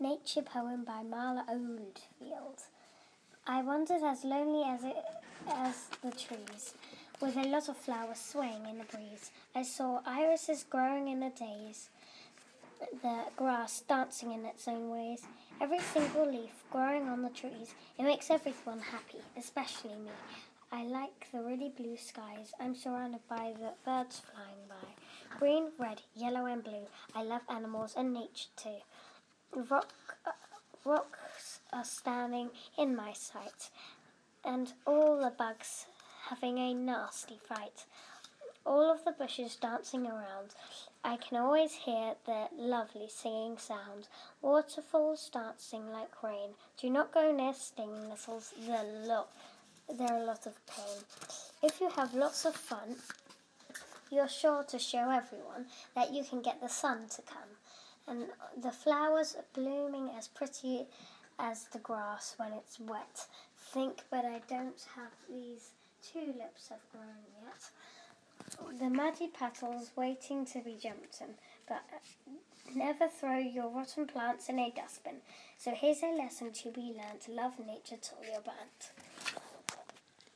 Nature poem by Marla Oldfield. I wandered as lonely as the trees, with a lot of flowers swaying in the breeze. I saw irises growing in a daze, the grass dancing in its own ways, every single leaf growing on the trees. It makes everyone happy, especially me. I like the really blue skies. I'm surrounded by the birds flying by. Green, red, yellow and blue. I love animals and nature too. Rocks are standing in my sight, and all the bugs having a nasty fight. All of the bushes dancing around. I can always hear their lovely singing sound. Waterfalls dancing like rain. Do not go near stinging nettles. They're a lot of pain. If you have lots of fun, you're sure to show everyone that you can get the sun to come. And the flowers are blooming as pretty as the grass when it's wet. Think, but I don't have these tulips have grown yet. The muddy petals waiting to be jumped in, but never throw your rotten plants in a dustbin. So here's a lesson to be learnt. Love nature till you're burnt.